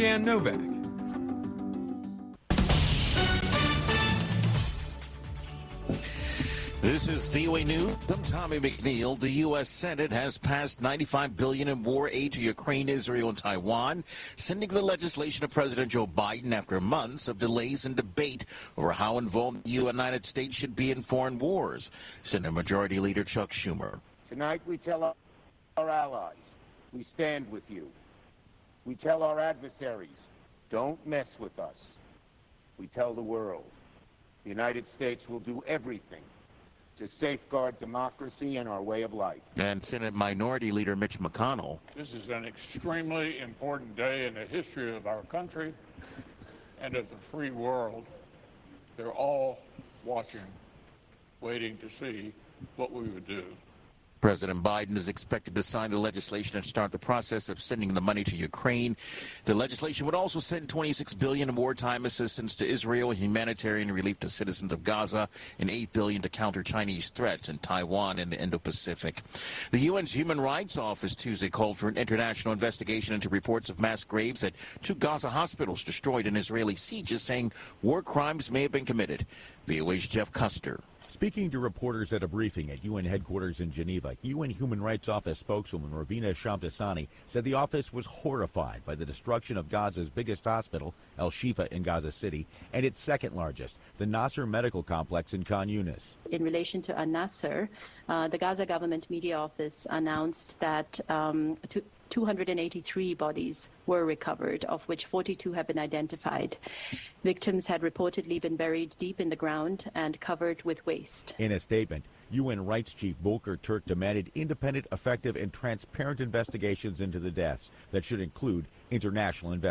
Dan Novak. This is VOA News. I'm Tommy McNeil. The U.S. Senate has passed $95 billion in war aid to Ukraine, Israel, and Taiwan, sending the legislation to President Joe Biden after months of delays and debate over how involved the United States should be in foreign wars. Senate Majority Leader Chuck Schumer. Tonight we tell our allies, we stand with you. We tell our adversaries, don't mess with us. We tell the world, the United States will do everything to safeguard democracy and our way of life. And Senate Minority Leader Mitch McConnell. This is an extremely important day in the history of our country and of the free world. They're all watching, waiting to see what we would do. President Biden is expected to sign the legislation and start the process of sending the money to Ukraine. The legislation would also send $26 billion in wartime assistance to Israel, humanitarian relief to citizens of Gaza, and $8 billion to counter Chinese threats in Taiwan and the Indo-Pacific. The UN's Human Rights Office Tuesday called for an international investigation into reports of mass graves at 2 Gaza hospitals destroyed in Israeli sieges, saying war crimes may have been committed. VOA's Jeff Custer. Speaking to reporters at a briefing at UN headquarters in Geneva, UN Human Rights Office spokeswoman Ravina Shamdasani said the office was horrified by the destruction of Gaza's biggest hospital, Al Shifa in Gaza City, and its second largest, the Nasser Medical Complex in Khan Yunis. In relation to Al-Nasser, the Gaza government media office announced that 283 bodies were recovered, of which 42 have been identified. Victims had reportedly been buried deep in the ground and covered with waste. In a statement, UN Rights Chief Volker Turk demanded independent, effective, and transparent investigations into the deaths that should include international investigations.